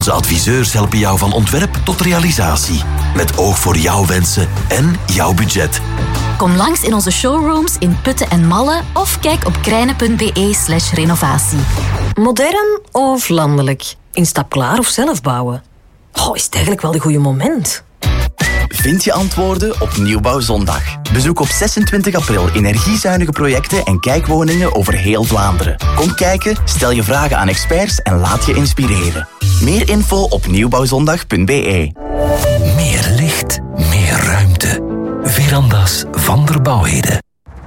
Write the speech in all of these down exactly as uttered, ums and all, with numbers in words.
Onze adviseurs helpen jou van ontwerp tot realisatie. Met oog voor jouw wensen en jouw budget. Kom langs in onze showrooms in Putten en Malle of kijk op krijnen.be slash renovatie. Modern of landelijk? Instapklaar of zelf bouwen? Oh, is het eigenlijk wel het goede moment? Vind je antwoorden op Nieuwbouwzondag. Bezoek op zesentwintig april energiezuinige projecten en kijkwoningen over heel Vlaanderen. Kom kijken, stel je vragen aan experts en laat je inspireren. Meer info op nieuwbouwzondag punt be. Meer licht, meer ruimte. Veranda's van der Bouwheden.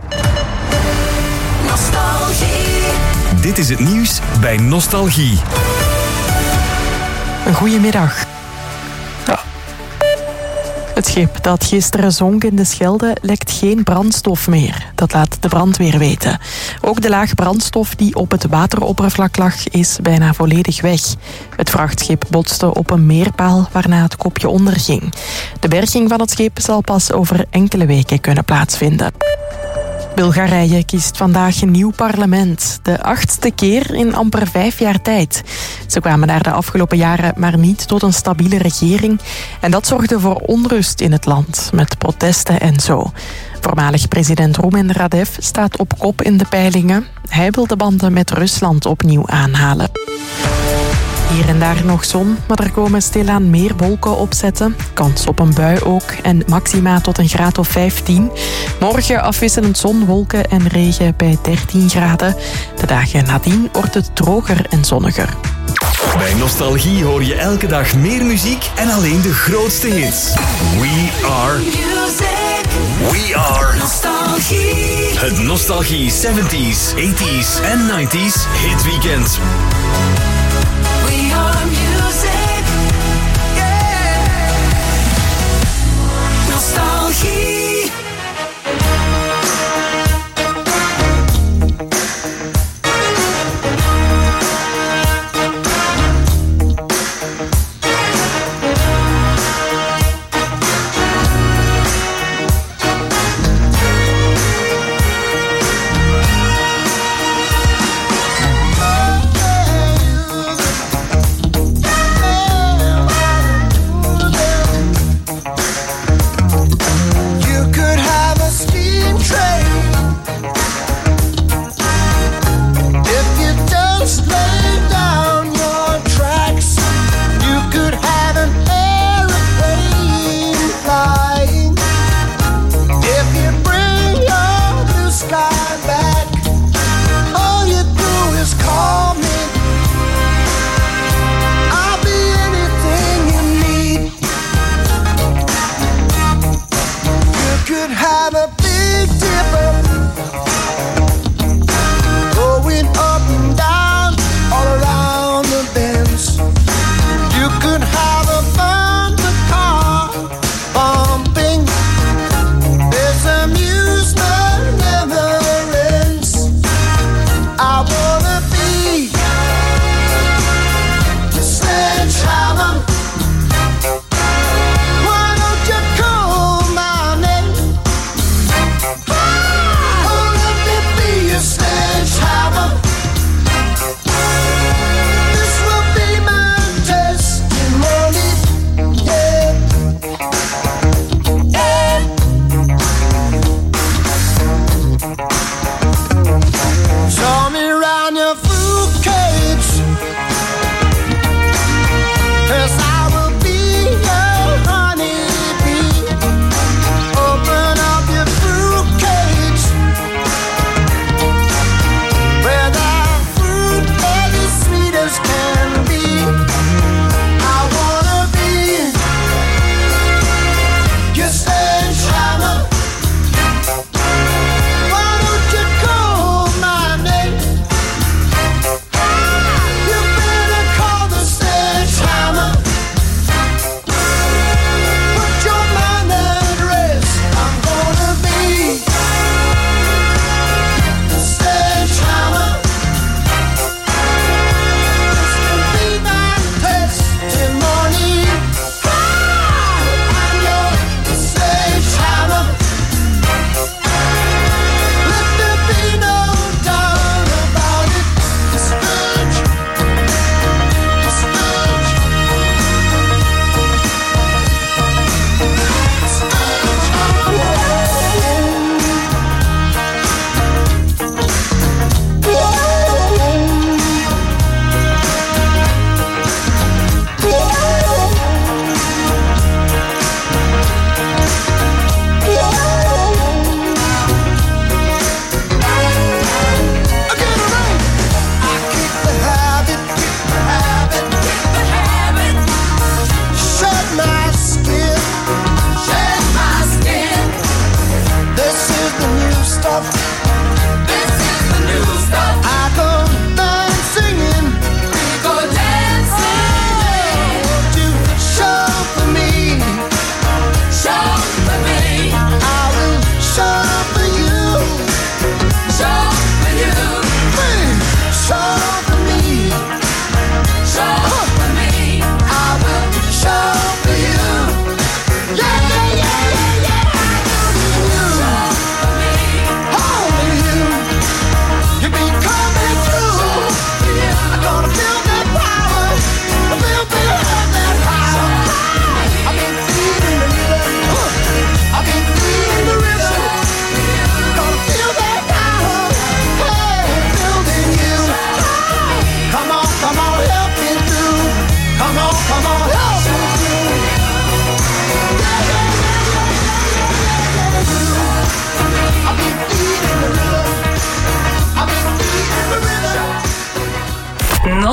Nostalgie. Dit is het nieuws bij Nostalgie. Een goedemiddag. Ja. Het schip dat gisteren zonk in de Schelde lekt geen brandstof meer. Dat laat de brandweer weten. Ook de laag brandstof die op het wateroppervlak lag is bijna volledig weg. Het vrachtschip botste op een meerpaal waarna het kopje onderging. De berging van het schip zal pas over enkele weken kunnen plaatsvinden. Bulgarije kiest vandaag een nieuw parlement. De achtste keer in amper vijf jaar tijd. Ze kwamen daar de afgelopen jaren maar niet tot een stabiele regering. En dat zorgde voor onrust in het land, met protesten en zo. Voormalig president Rumen Radev staat op kop in de peilingen. Hij wil de banden met Rusland opnieuw aanhalen. Hier en daar nog zon, maar er komen stilaan meer wolken opzetten. Kans op een bui ook en maxima tot een graad of vijftien. Morgen afwisselend zon, wolken en regen bij dertien graden. De dagen nadien wordt het droger en zonniger. Bij Nostalgie hoor je elke dag meer muziek en alleen de grootste hits. We are... Music. We are... Nostalgie. Het Nostalgie zeventies, tachtiger en negentiger hitweekend. We are music. Yeah. Nostalgie.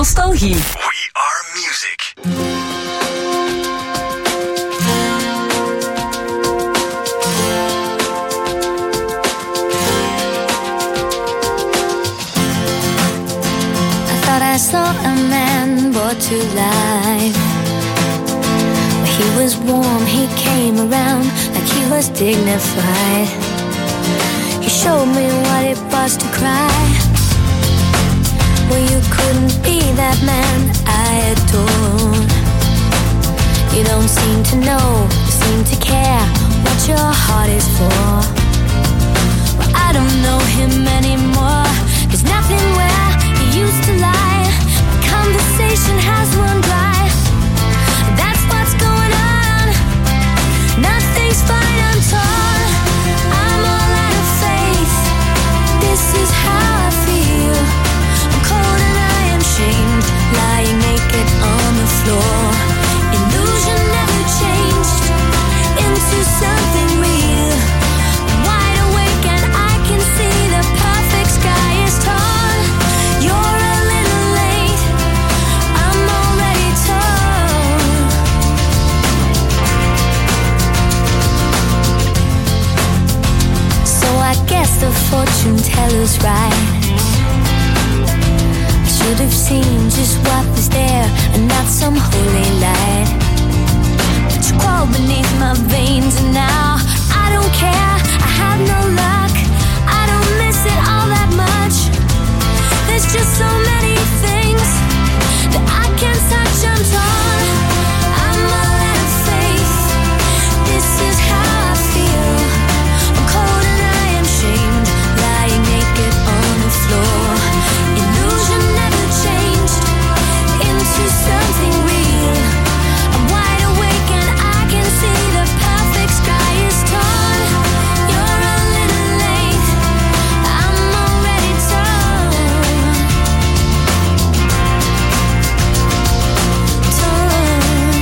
Nostalgie. We are music. I saw a man brought to life. He was warm, he came around like he was dignified. He showed me what it was to cry. Well, you couldn't be that man I adored. You don't seem to know, you seem to care what your heart is for. Well, I don't know him anymore. There's nothing where he used to lie. Conversation has run dry. That's what's going on. Nothing's fine, I'm torn. I'm all out of faith. This is how I feel. I'm cold and I am shamed, lying naked on the floor. Illusion never changed into something real. I'm wide awake and I can see the perfect sky is torn. You're a little late, I'm already torn. So I guess the fortune teller's right. I should have seen just what was there and not some holy light. But you crawl beneath my veins and now I don't care, I have no luck. I don't miss it all that much. There's just so many things that I can't touch, I'm torn. I'm all out of faith. This is how I feel. I'm cold and I am shamed, lying naked on the floor. Illusion never changed into something real. I'm wide awake and I can see the perfect sky is torn. You're a little late, I'm already torn. Torn.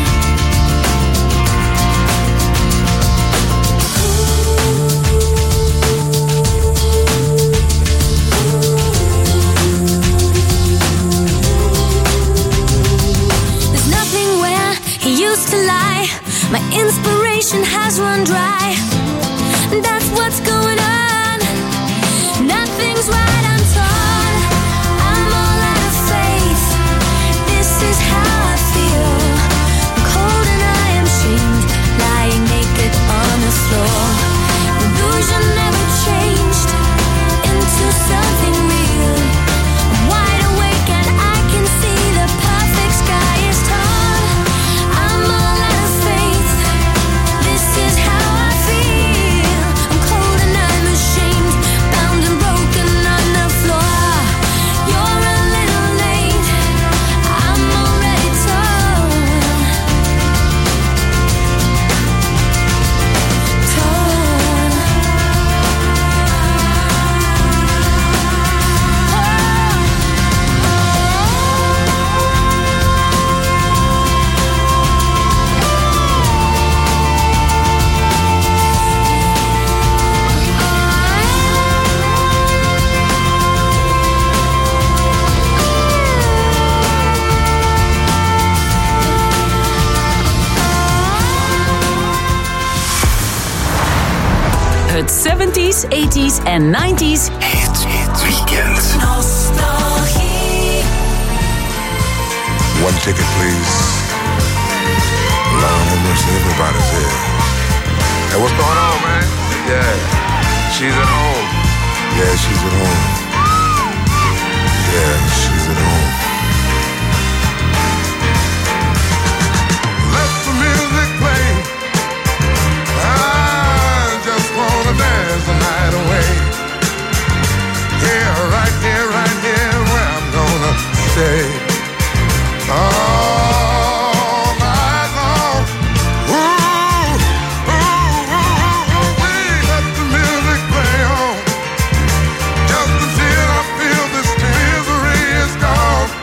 There's nothing where he used to lie. My inspiration has run dry. That's what's going on. Nothing's right, I'm torn. I'm all out of faith. This is how I feel. I'm cold and I am shamed, lying naked on the floor. Illusion never changed into something real. I'm wide awake and I can see the perfect sky is torn. I'm all out of faith. This is how I feel. I'm cold and I'm ashamed, bound and broken on the floor. You're a little late, I'm already torn. Torn. Het seventies, eighties en nineties Hit, hit weekend. Nostalgie. One ticket, please. Lord have mercy, everybody's here. Hey, what's going on, man? Yeah, she's at home. Yeah, she's at home. Yeah, she's at home. Let the music play. I just wanna dance the night away. Here, right here, right here, where I'm gonna stay. All night long. Ooh, ooh, ooh, ooh, ooh, we let the music play on. Just until I feel this misery is gone.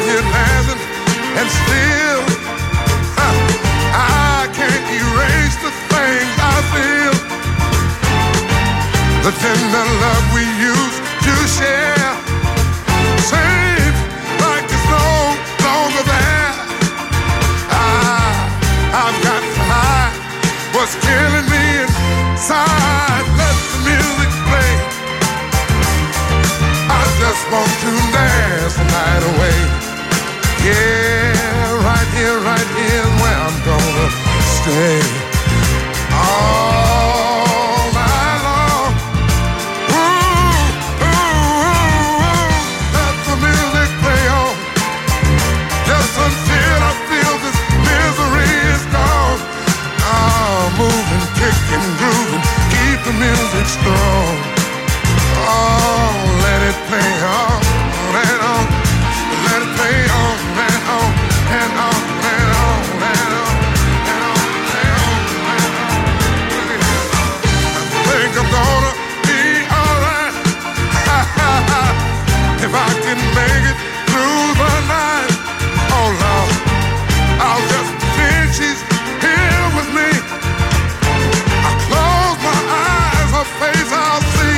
here dancing, and still huh, I can't erase the things I feel. The tender love we used to share seems like it's no longer there. I, I've got to hide what's killing me inside. Let the music play. I just want to dance the night away. Yeah, right here, right here is where I'm gonna stay. All night long. Ooh, ooh, ooh, let the music play on. Just until I feel this misery is gone. Oh, moving, kicking, grooving, keep the music strong. Oh, let it play on, and on, let it play on, and on, and on, and on, and on, and on, and on, and on. I think I'm gonna be alright if I can make it through the night. Oh Lord, I'll just pretend she's here with me. I close my eyes, her face I'll see.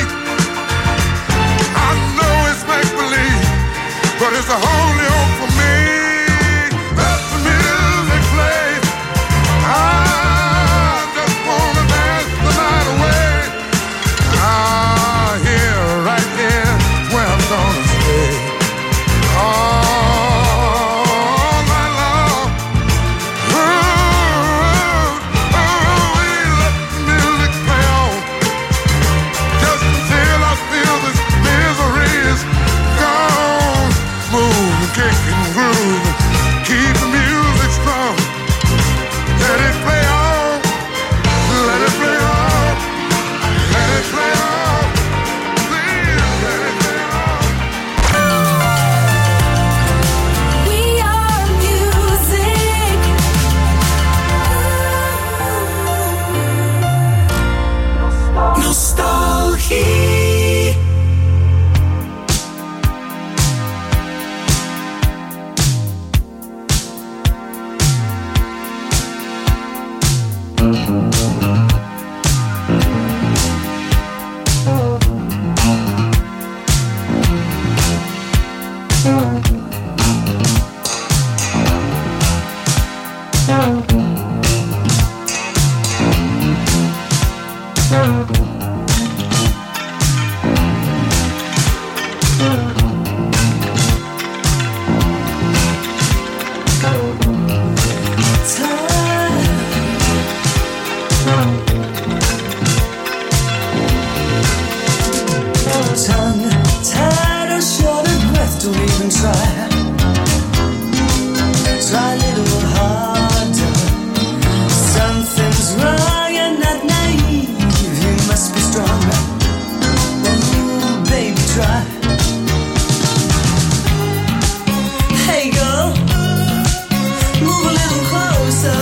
I know it's make-believe, but it's the only hope for me. Let the music play. I just wanna dance the night away. Ah, here, right here, where I'm gonna stay. All night long. Ooh, ooh, ooh, let the music play on. Just until I feel this misery is gone. Move, kick and groove, keep the music strong. Let it play on, let it play on, let it play on. Please let it play on. We are music. Nostalgie. Tongue tied or short of breath, don't even try. Try a little harder. Something's wrong, you're not naive. You must be strong. Ooh, baby, try. Hey, girl, move a little closer.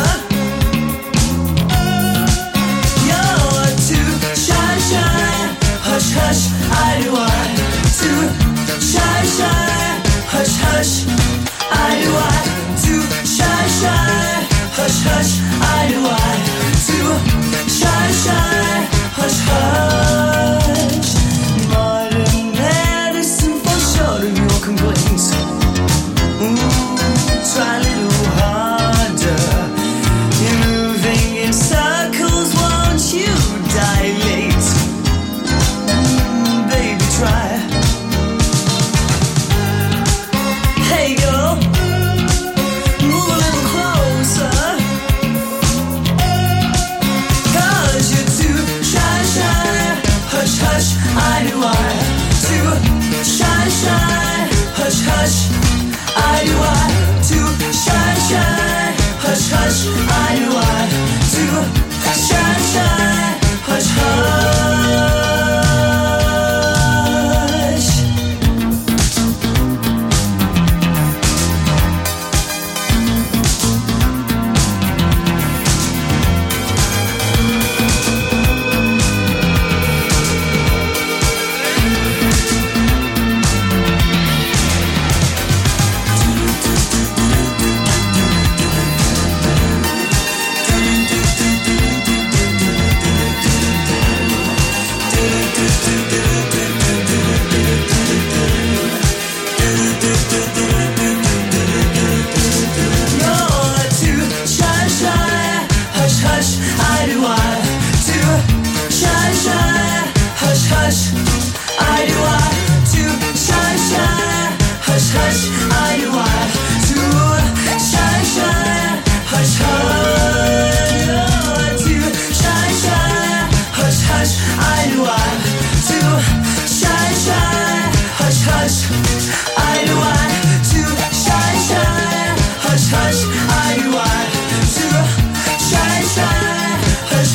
You're too shy, shy. Hush, hush, I do I. Too shy, shy. Hush, hush, I do I. Too shy, shy. Hush, hush, I do I. Too shy, shy. Hush, hush. Modern medicine for sure of your complaints. Ooh, try a little harder. You're moving in circles, won't you dilate? Baby, try. Hey, girl, move a little closer. 'Cause you're too shy, shy. Hush, hush, I do I. Too shy, shy. Hush, hush, I do I. Too shy, shy. Hush, hush, I do I. Too shy, shy. Hush, hush. I do I to shine, shine, hush, hush, to shine, shine, hush, hush, I do I to shine, shine, hush, hush, I do I to shine, shine, hush, hush, I do I to shine, shine, hush,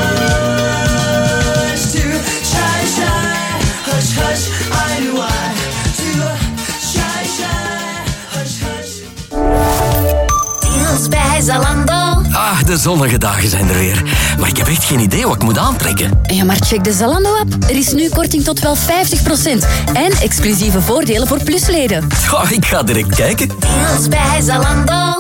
hush, to shine, shine, hush, hush, I do I to shine, shine, hush, hush. Deals bij Zalando. Ah, de zonnige dagen zijn er weer. Maar ik heb echt geen idee wat ik moet aantrekken. Ja, maar check de Zalando-app. Er is nu korting tot wel vijftig procent. En exclusieve voordelen voor plusleden. Oh, ik ga direct kijken. Deals bij Zalando.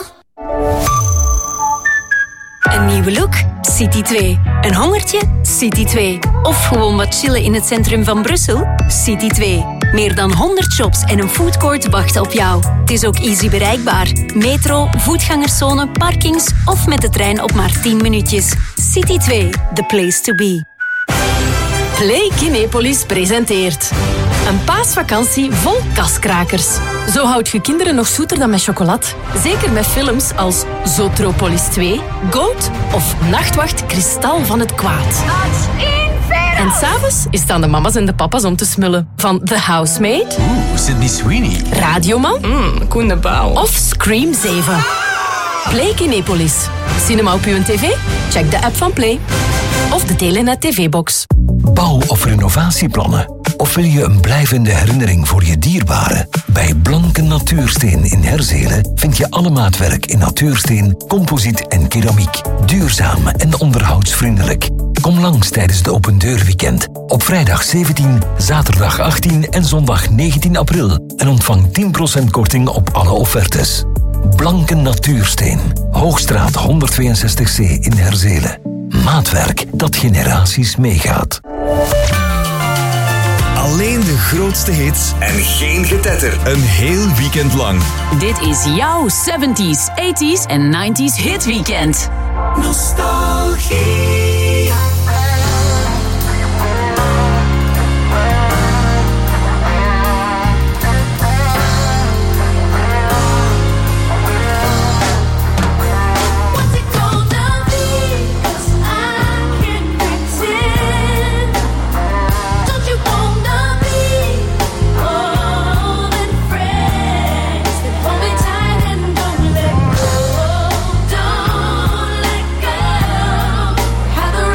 Een nieuwe look? City twee. Een hongertje? City twee. Of gewoon wat chillen in het centrum van Brussel? City twee. Meer dan honderd shops en een foodcourt wachten op jou. Het is ook easy bereikbaar. Metro, voetgangerszone, parkings of met de trein op maar tien minuutjes. City twee, the place to be. Play Kinepolis presenteert een paasvakantie vol kaskrakers. Zo houdt je kinderen nog zoeter dan met chocolade. Zeker met films als Zotropolis twee, Goat of Nachtwacht Kristal van het Kwaad. En s'avonds is het aan de mama's en de papa's om te smullen. Van The Housemaid, Oeh, Sydney Sweeney. Radioman, mm, Koen de Pauw of Scream zeven. Play Kinepolis. Cinema op uw tv? Check de app van Play. Of de Telenet tv-box. Bouw- of renovatieplannen? Of wil je een blijvende herinnering voor je dierbaren? Bij Blanke Natuursteen in Herzelen vind je alle maatwerk in natuursteen, composiet en keramiek. Duurzaam en onderhoudsvriendelijk. Kom langs tijdens de Open Deur Weekend. Op vrijdag zeventien, zaterdag achttien en zondag negentien april. En ontvang tien procent korting op alle offertes. Blanke Natuursteen. Hoogstraat honderdtweeënzestig C in Herzelen. Maatwerk dat generaties meegaat. Alleen de grootste hits en geen getetter. Een heel weekend lang. Dit is jouw zeventies, eighties en nineties hitweekend. Nostalgie. Have a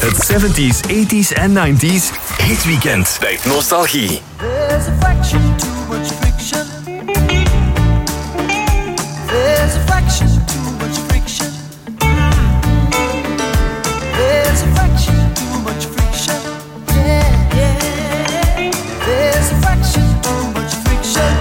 Het zeventies, eighties en nineties hitweekend bij Nostalgie. There's a fraction too much friction. There's a fraction too much friction. There's a fraction too much friction. Yeah, yeah. There's a fraction too much friction.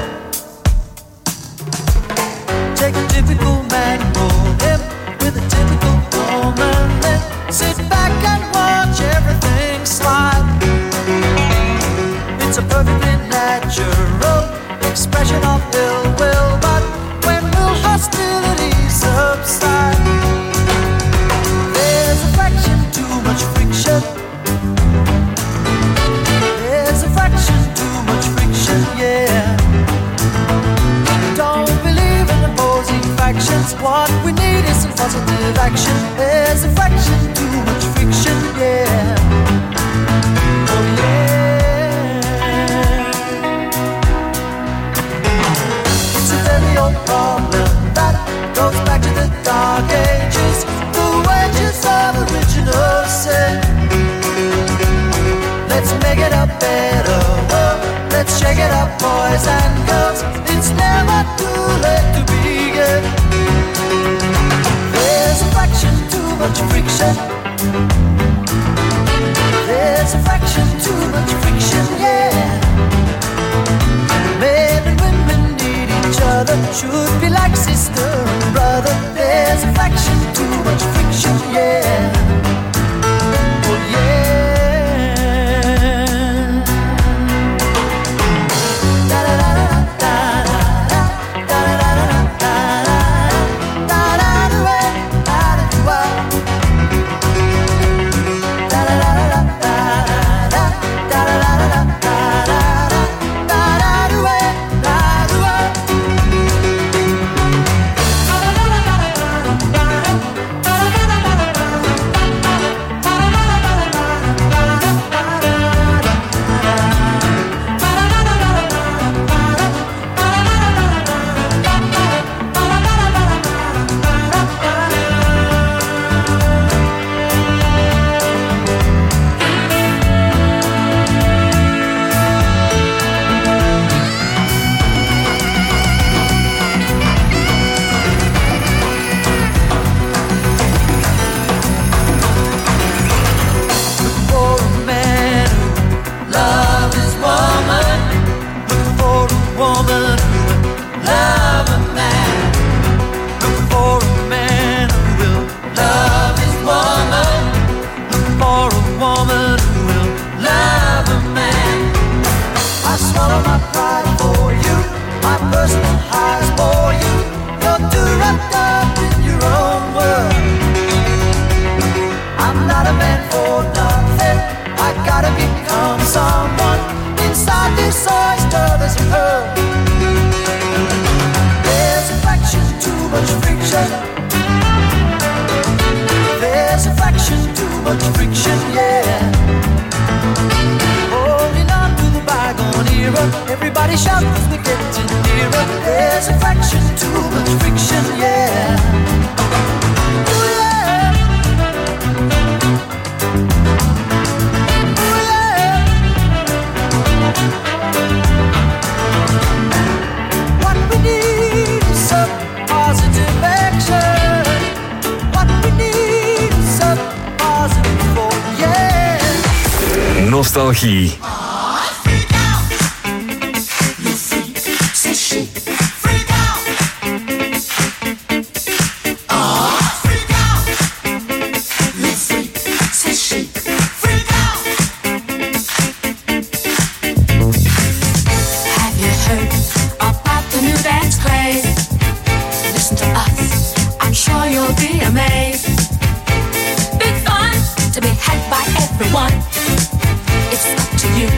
Take a typical man, roll him with a typical woman, then sit back and watch everything slide. It's a perfectly natural expression of ill will, but when will hostilities subside? There's a fraction too much friction. There's a fraction too much friction, yeah. Don't believe in opposing factions. What we need is some positive action. There's a fraction too much friction, yeah. Oh yeah. It's a very old problem that goes back to the dark ages. The wages of original sin. Let's make it a better world. Let's shake it up, boys and girls. It's never too late to begin. There's a fraction too much friction. There's a fraction too much friction, yeah. Men and women need each other, should be like sister and brother. There's a fraction too much friction, yeah. Oh yeah. Everybody shout as we get nearer. There's a fraction too much friction, yeah. Ooh, yeah. Ooh, yeah. What we need is some positive action. What we need is some positive thought, yeah. Nostalgie. It's up to you.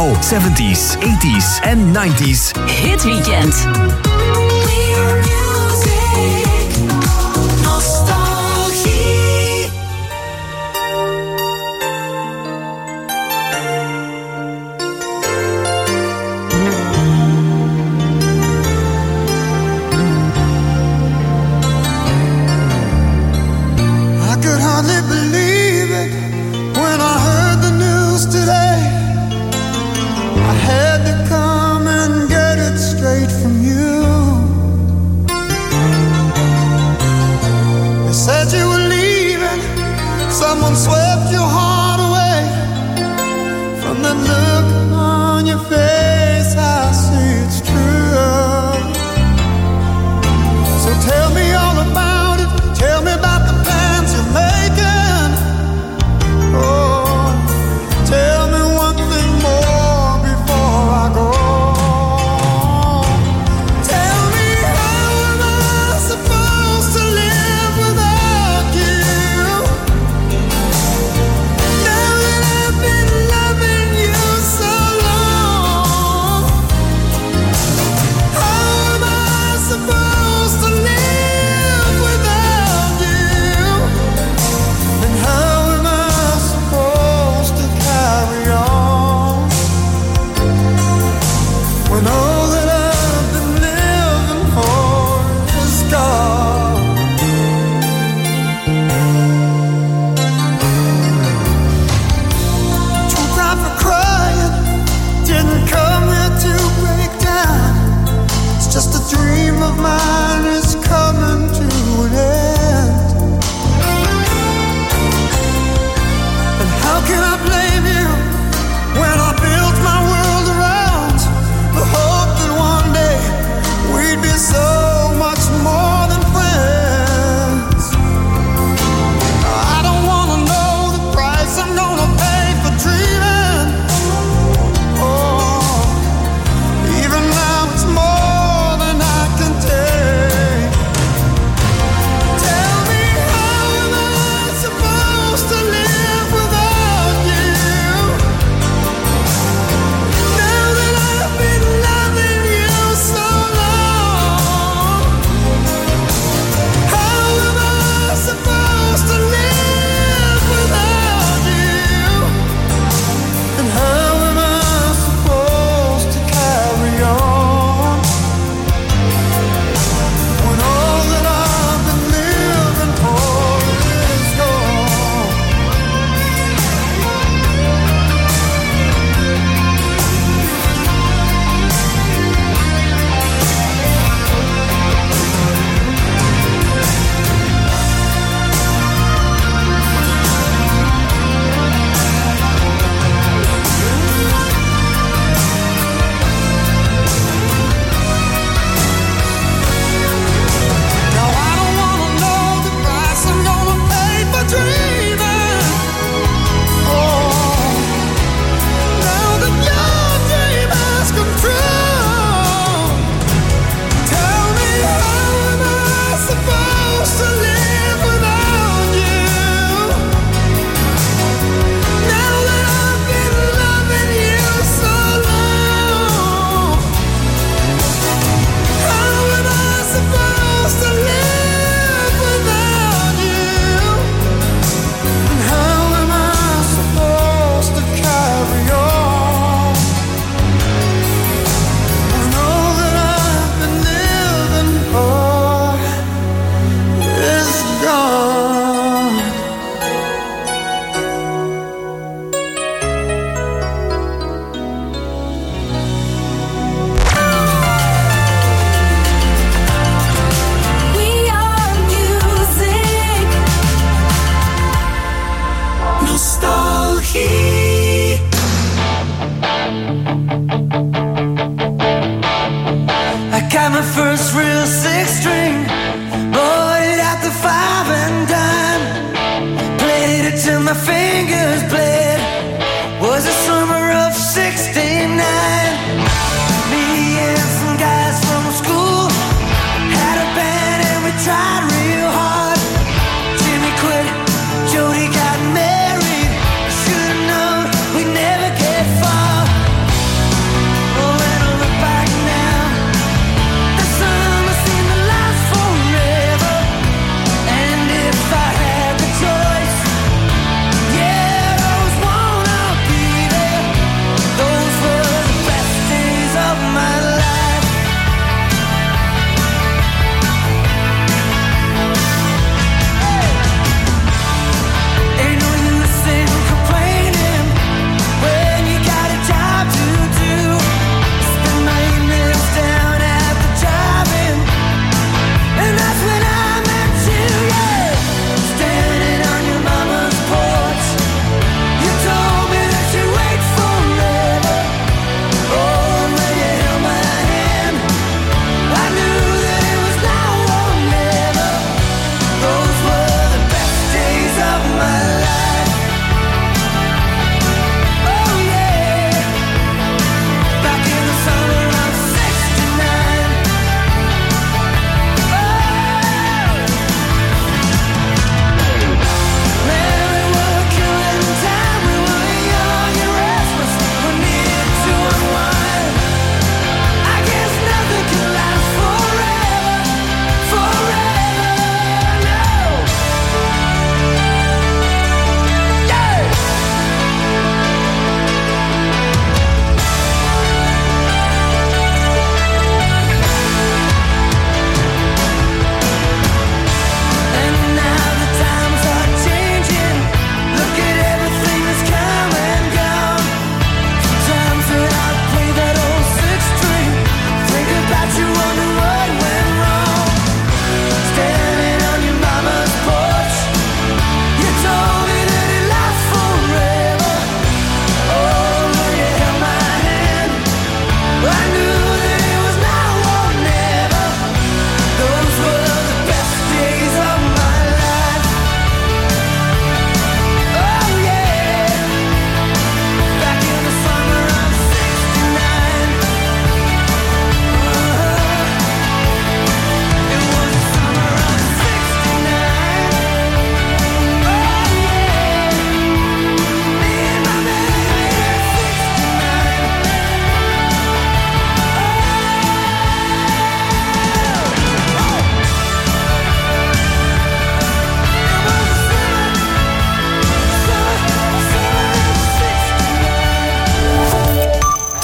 Jouw zeventies, eighties en nineties Hitweekend. Nostalgie. I could hardly believe it when I heard the news today. I had to come and get it straight from you.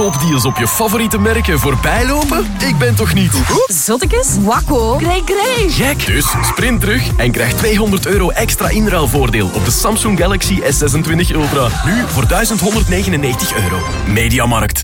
topdeals op je favoriete merken voorbij lopen? Ik ben toch niet... Zottekes? Wakko? Grey Grey? Gek! Dus sprint terug en krijg tweehonderd euro extra inruilvoordeel op de Samsung Galaxy S zesentwintig Ultra. Nu voor duizend honderdnegenennegentig euro. Mediamarkt.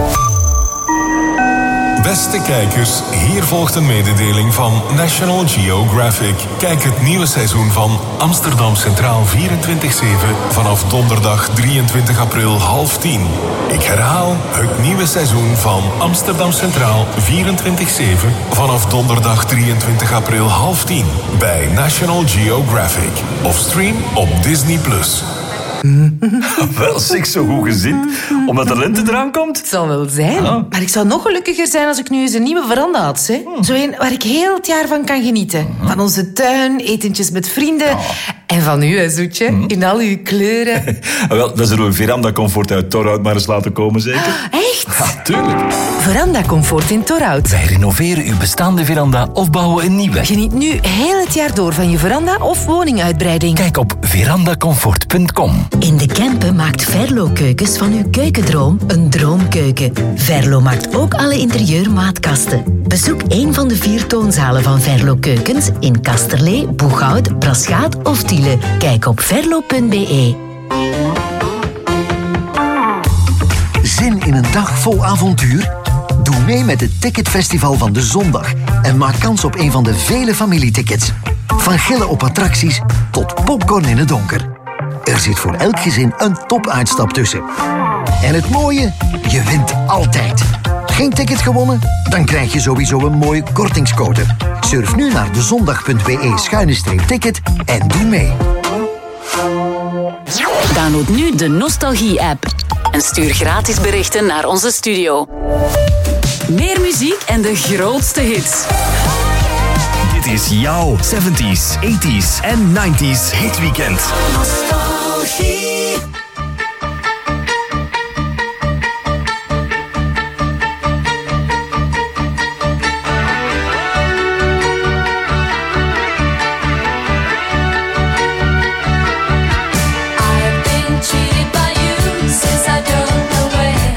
Beste kijkers, hier volgt een mededeling van National Geographic. Kijk het nieuwe seizoen van Amsterdam Centraal vierentwintig zeven vanaf donderdag drieëntwintig april half tien. Ik herhaal, het nieuwe seizoen van Amsterdam Centraal vierentwintig zeven vanaf donderdag drieëntwintig april half tien bij National Geographic. Of stream op Disney plus. Wel, zeg, zo goed gezind. Omdat de lente eraan komt? Het zal wel zijn. Ah. Maar ik zou nog gelukkiger zijn als ik nu eens een nieuwe veranda had. Hè? Hmm. Zo een waar ik heel het jaar van kan genieten. Hmm. Van onze tuin, etentjes met vrienden. Oh. En van u, hè, Zoetje. Hmm. In al uw kleuren. Wel, dan zullen we Veranda Comfort uit Torhout maar eens laten komen, zeker? Echt? Ja, tuurlijk. Veranda Comfort in Torhout. Wij renoveren uw bestaande veranda of bouwen een nieuwe. Geniet nu heel het jaar door van je veranda of woninguitbreiding. Kijk op verandacomfort punt com. In de Kempen maakt Verlo Keukens van uw keukendroom een droomkeuken. Verlo maakt ook alle interieurmaatkasten. Bezoek een van de vier toonzalen van Verlo Keukens in Kasterlee, Boeghout, Braschaat of Tiele. Kijk op verlo punt be. Zin in een dag vol avontuur? Doe mee met het Ticketfestival van de zondag en maak kans op een van de vele familietickets. Van gillen op attracties tot popcorn in het donker. Er zit voor elk gezin een topuitstap tussen. En het mooie? Je wint altijd. Geen ticket gewonnen? Dan krijg je sowieso een mooie kortingscode. Surf nu naar dezondag punt be schuine streep ticket en doe mee. Download nu de Nostalgie-app en stuur gratis berichten naar onze studio. Meer muziek en de grootste hits. Dit is jouw zeventies, tachtiger en negentiger hitweekend. Nostalgie. Cheated by you since I don't know when.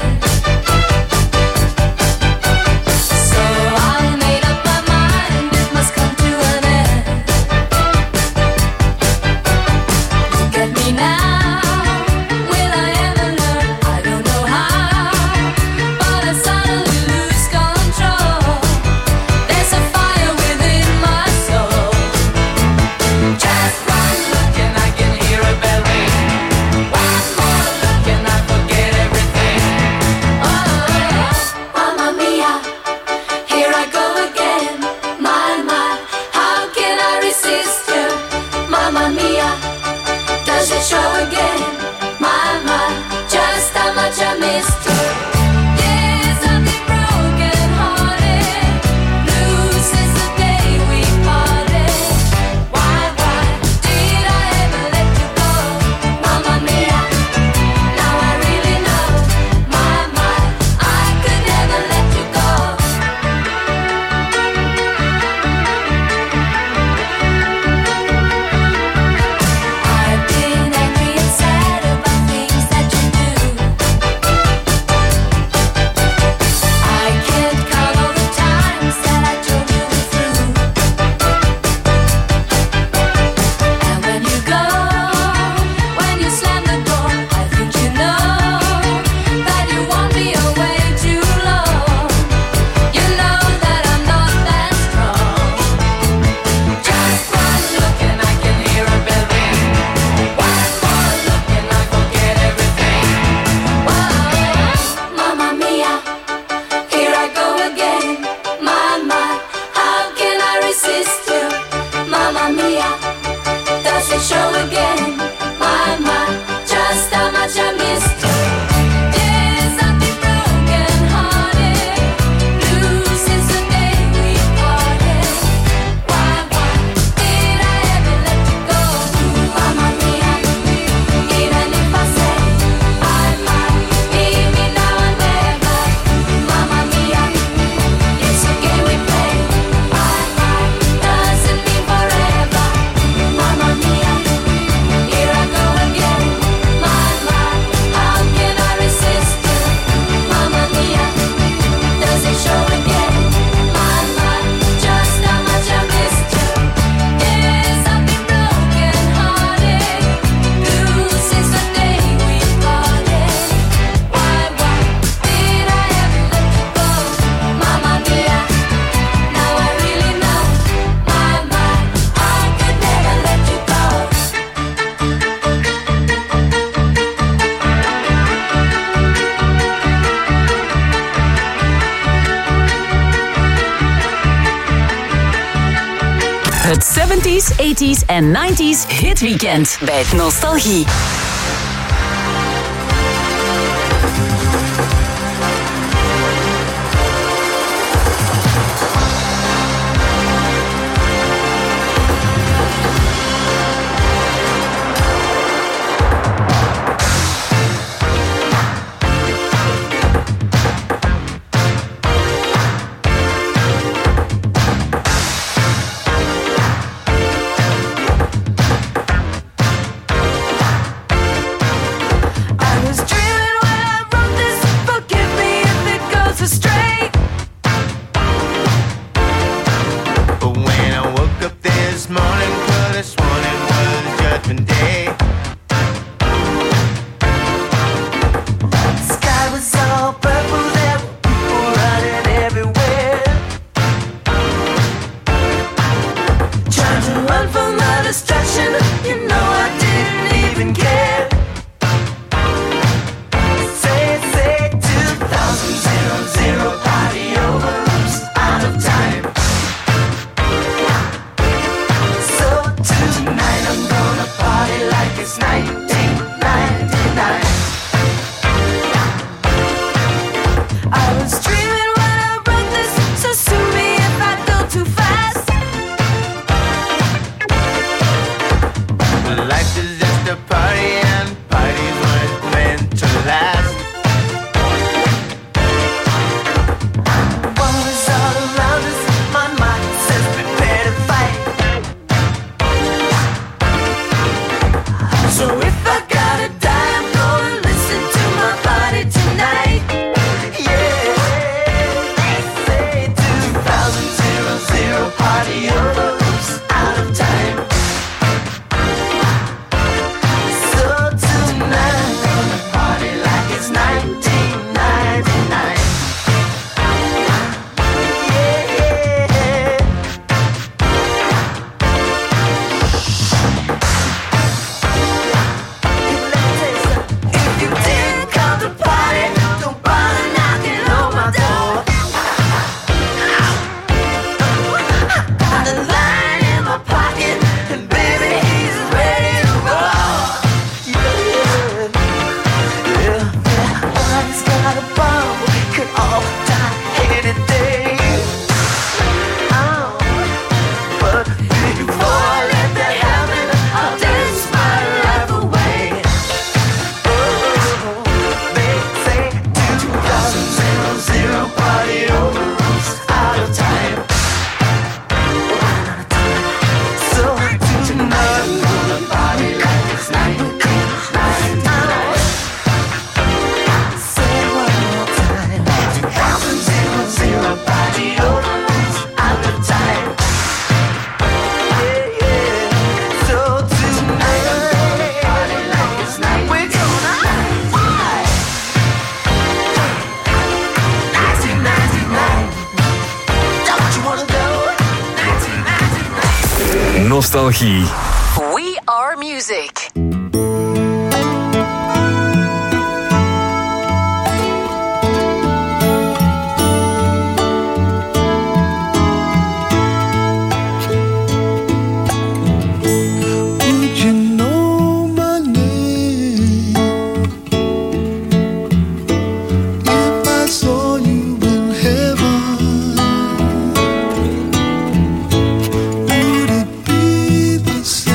So I made up my mind it must come to an end. Look at me now. Het zeventies, tachtiger en negentiger hitweekend bij Nostalgie. Nostalgie. We are music. Would it be the same?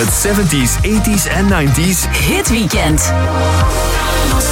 Het zeventies, tachtiger en negentiger Hit Weekend.